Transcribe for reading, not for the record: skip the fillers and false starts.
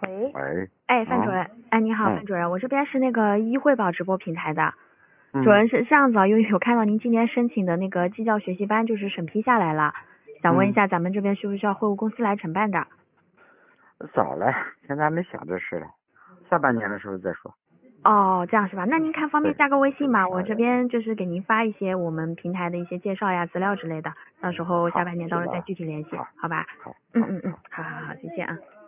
喂， 喂， 哎，范主任，哎，你好，范主任，我这边是那个医惠宝直播平台的，主任是这样子啊，因为有看到您今年申请的那个技教学习班就是审批下来了，想问一下咱们这边需不需要会务公司来承办的？ 早了，现在还没想这事了，下半年的时候再说。 哦，这样是吧？那您看方便加个微信吗？ 对我这边就是给您发一些我们平台的一些介绍呀、资料之类的，到时候下半年到时候再具体联系，好吧？ 好， 好，谢谢啊。